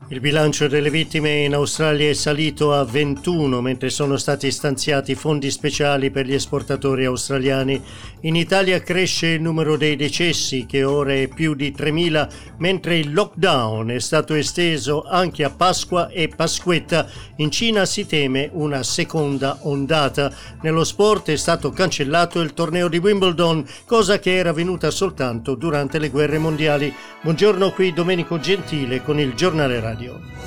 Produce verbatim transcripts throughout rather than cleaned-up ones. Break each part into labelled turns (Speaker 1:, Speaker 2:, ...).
Speaker 1: Il bilancio delle vittime in Australia è salito a ventuno, mentre sono stati stanziati fondi speciali per gli esportatori australiani. In Italia cresce il numero dei decessi, che ora è più di tremila, mentre il lockdown è stato esteso anche a Pasqua e Pasquetta. In Cina si teme una seconda ondata. Nello sport è stato cancellato il torneo di Wimbledon, cosa che era avvenuta soltanto durante le guerre mondiali. Buongiorno, qui Domenico Gentile con il Giornale Radio.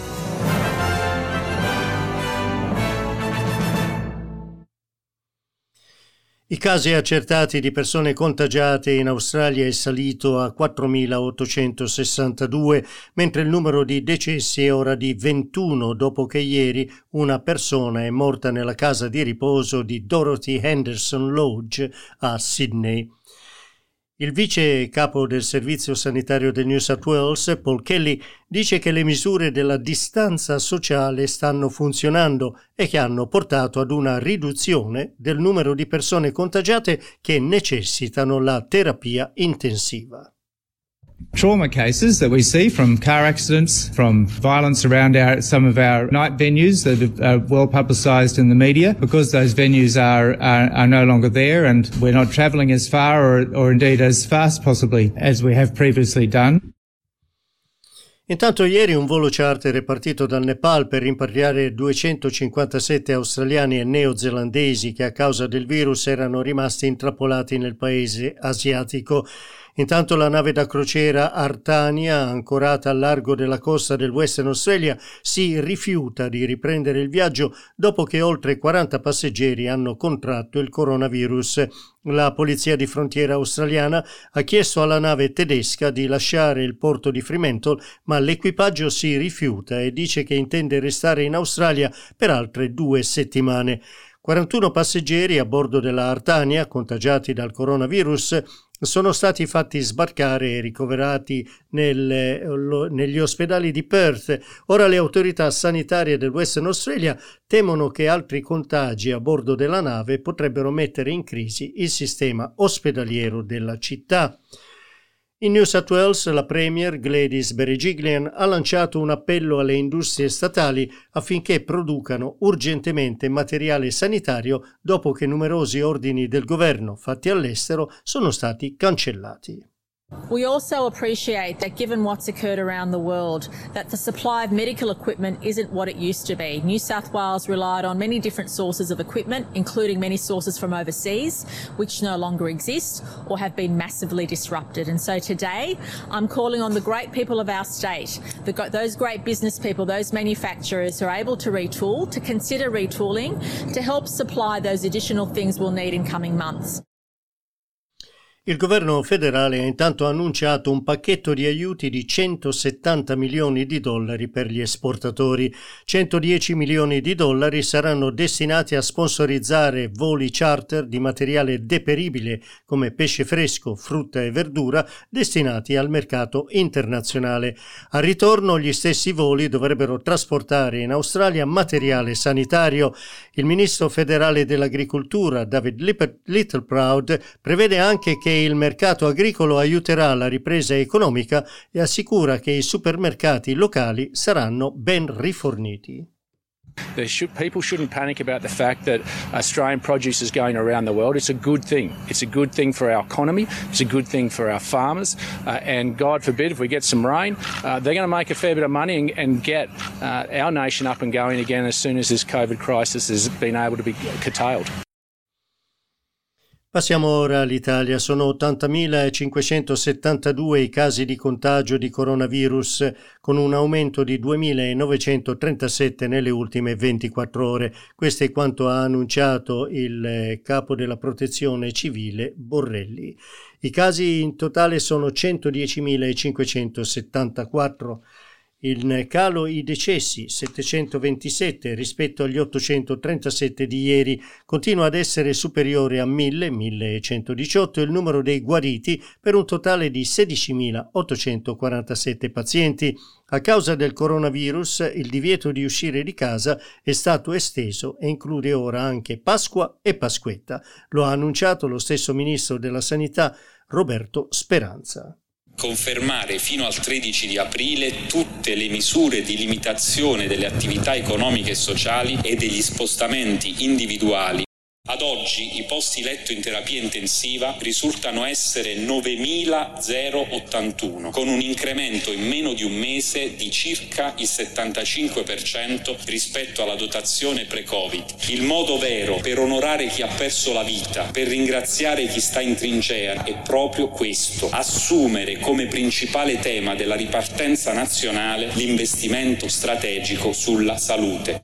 Speaker 1: I casi accertati di persone contagiate in Australia è salito a quattromilaottocentosessantadue, mentre il numero di decessi è ora di ventuno, dopo che ieri una persona è morta nella casa di riposo di Dorothy Henderson Lodge a Sydney. Il vice capo del servizio sanitario del New South Wales, Paul Kelly, dice che le misure della distanza sociale stanno funzionando e che hanno portato ad una riduzione del numero di persone contagiate che necessitano la terapia intensiva.
Speaker 2: Trauma cases that we see from car accidents, from violence around our, some of our night venues that are well publicised in the media, because those venues are, are, are no longer there and we're not travelling as far or, or indeed as fast possibly as we have previously done.
Speaker 1: Intanto ieri un volo charter è partito dal Nepal per rimpatriare duecentocinquantasette australiani e neozelandesi che a causa del virus erano rimasti intrappolati nel paese asiatico. Intanto la nave da crociera Artania, ancorata al largo della costa del Western Australia, si rifiuta di riprendere il viaggio dopo che oltre quaranta passeggeri hanno contratto il coronavirus. La polizia di frontiera australiana ha chiesto alla nave tedesca di lasciare il porto di Fremantle, ma l'equipaggio si rifiuta e dice che intende restare in Australia per altre due settimane. quarantuno passeggeri a bordo della Artania, contagiati dal coronavirus, sono stati fatti sbarcare e ricoverati nelle, lo, negli ospedali di Perth. Ora le autorità sanitarie del Western Australia temono che altri contagi a bordo della nave potrebbero mettere in crisi il sistema ospedaliero della città. In New South Wales la Premier Gladys Berejiklian ha lanciato un appello alle industrie statali affinché producano urgentemente materiale sanitario dopo che numerosi ordini del governo fatti all'estero sono stati cancellati.
Speaker 3: We also appreciate that given what's occurred around the world, that the supply of medical equipment isn't what it used to be. New South Wales relied on many different sources of equipment, including many sources from overseas, which no longer exist or have been massively disrupted. And so today, I'm calling on the great people of our state, the, those great business people, those manufacturers who are able to retool, to consider retooling, to help supply those additional things we'll need in coming months.
Speaker 1: Il governo federale ha intanto annunciato un pacchetto di aiuti di centosettanta milioni di dollari per gli esportatori. centodieci milioni di dollari saranno destinati a sponsorizzare voli charter di materiale deperibile come pesce fresco, frutta e verdura destinati al mercato internazionale. Al ritorno gli stessi voli dovrebbero trasportare in Australia materiale sanitario. Il ministro federale dell'agricoltura David Littleproud prevede anche che il mercato agricolo aiuterà la ripresa economica e assicura che i supermercati locali saranno ben riforniti.
Speaker 4: There should, people shouldn't panic about the fact that Australian produce is going around the world. It's a good thing. It's a good thing for our economy. It's a good thing for our farmers. Uh, and God forbid, if we get some rain, uh, they're going to make a fair bit of money and, and get uh, our nation up and going again as soon as this COVID crisis has been able to be curtailed.
Speaker 1: Passiamo ora all'Italia. Sono ottantamilacinquecentosettantadue i casi di contagio di coronavirus, con un aumento di duemilanovecentotrentasette nelle ultime ventiquattro ore. Questo è quanto ha annunciato il capo della Protezione Civile Borrelli. I casi in totale sono centodiecimilacinquecentosettantaquattro. In calo i decessi, settecentoventisette rispetto agli ottocentotrentasette di ieri. Continua ad essere superiore a mille, millecentodiciotto il numero dei guariti, per un totale di sedicimilaottocentoquarantasette pazienti. A causa del coronavirus il divieto di uscire di casa è stato esteso e include ora anche Pasqua e Pasquetta. Lo ha annunciato lo stesso ministro della Sanità Roberto Speranza.
Speaker 5: Confermare fino al tredici di aprile tutte le misure di limitazione delle attività economiche e sociali e degli spostamenti individuali. Ad oggi i posti letto in terapia intensiva risultano essere novemilaottantuno, con un incremento in meno di un mese di circa il settantacinque per cento rispetto alla dotazione pre-Covid. Il modo vero per onorare chi ha perso la vita, per ringraziare chi sta in trincea, è proprio questo: assumere come principale tema della ripartenza nazionale l'investimento strategico sulla salute.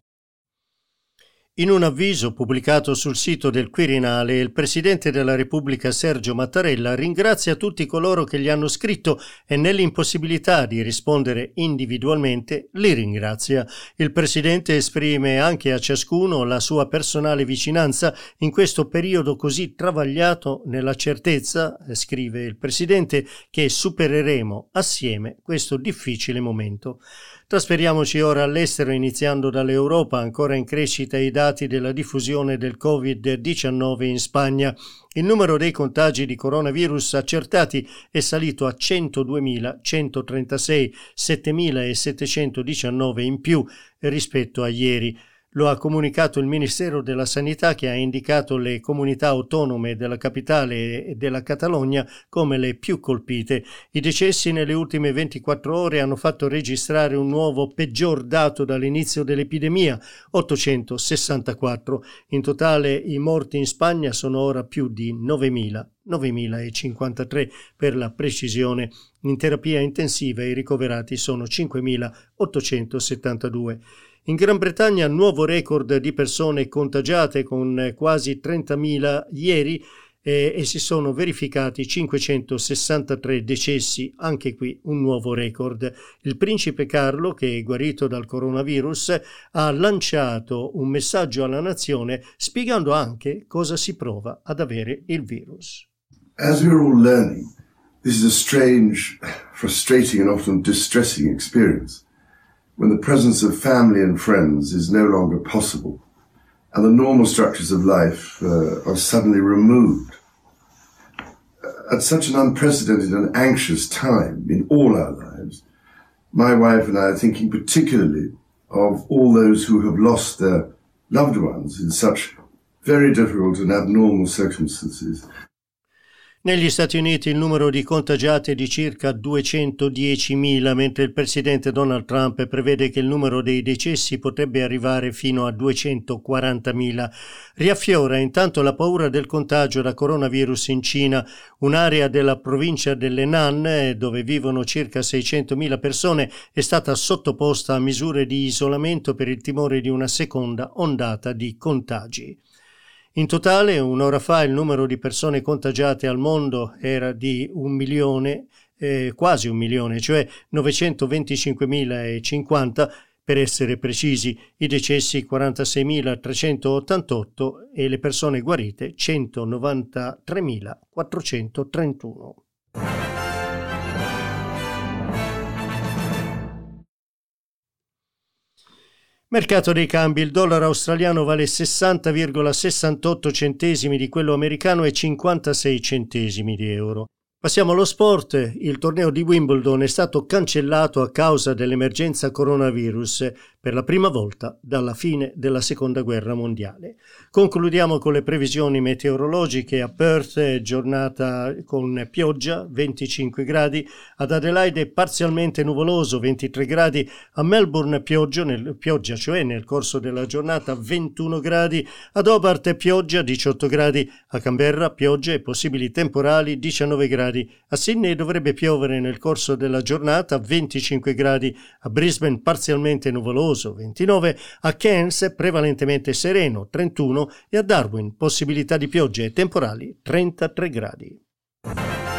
Speaker 1: In un avviso pubblicato sul sito del Quirinale, il Presidente della Repubblica Sergio Mattarella ringrazia tutti coloro che gli hanno scritto e nell'impossibilità di rispondere individualmente li ringrazia. Il Presidente esprime anche a ciascuno la sua personale vicinanza in questo periodo così travagliato, nella certezza, scrive il Presidente, che supereremo assieme questo difficile momento. Trasferiamoci ora all'estero, iniziando dall'Europa. Ancora in crescita i dati della diffusione del covid diciannove in Spagna. Il numero dei contagi di coronavirus accertati è salito a centoduemilacentotrentasei, settemilasettecentodiciannove in più rispetto a ieri. Lo ha comunicato il Ministero della Sanità, che ha indicato le comunità autonome della capitale e della Catalogna come le più colpite. I decessi nelle ultime ventiquattro ore hanno fatto registrare un nuovo peggior dato dall'inizio dell'epidemia, ottocentosessantaquattro. In totale i morti in Spagna sono ora più di novemila. novemilacinquantatré per la precisione. In terapia intensiva i ricoverati sono cinquemilaottocentosettantadue. In Gran Bretagna nuovo record di persone contagiate, con quasi trentamila ieri, e, e si sono verificati cinquecentosessantatré decessi, anche qui un nuovo record. Il principe Carlo, che è guarito dal coronavirus, ha lanciato un messaggio alla nazione spiegando anche cosa si prova ad avere il virus.
Speaker 6: As we're all learning, this is a strange, frustrating and often distressing experience, when the presence of family and friends is no longer possible and the normal structures of life uh, are suddenly removed. At such an unprecedented and anxious time in all our lives, my wife and I are thinking particularly of all those who have lost their loved ones in such very difficult and abnormal circumstances.
Speaker 1: Negli Stati Uniti il numero di contagiati è di circa duecentodiecimila, mentre il presidente Donald Trump prevede che il numero dei decessi potrebbe arrivare fino a duecentoquarantamila. Riaffiora intanto la paura del contagio da coronavirus in Cina. Un'area della provincia dell'Henan, dove vivono circa seicentomila persone, è stata sottoposta a misure di isolamento per il timore di una seconda ondata di contagi. In totale, un'ora fa, il numero di persone contagiate al mondo era di un milione, eh, quasi un milione, cioè novecentoventicinquemilacinquanta per essere precisi, i decessi quarantaseimilatrecentottantotto e le persone guarite centonovantatremilaquattrocentotrentuno. Mercato dei cambi: il dollaro australiano vale sessanta virgola sessantotto centesimi di quello americano e cinquantasei centesimi di euro. Passiamo allo sport. Il torneo di Wimbledon è stato cancellato a causa dell'emergenza coronavirus per la prima volta dalla fine della Seconda Guerra Mondiale. Concludiamo con le previsioni meteorologiche. A Perth giornata con pioggia, venticinque gradi, ad Adelaide parzialmente nuvoloso, ventitré gradi, a Melbourne pioggia, nel, pioggia cioè nel corso della giornata, ventuno gradi, ad Hobart pioggia, diciotto gradi, a Canberra pioggia e possibili temporali, diciannove gradi, a Sydney dovrebbe piovere nel corso della giornata, venticinque gradi, a Brisbane parzialmente nuvoloso, ventinove, a Cairns prevalentemente sereno, trentuno, e a Darwin possibilità di piogge e temporali, trentatré gradi.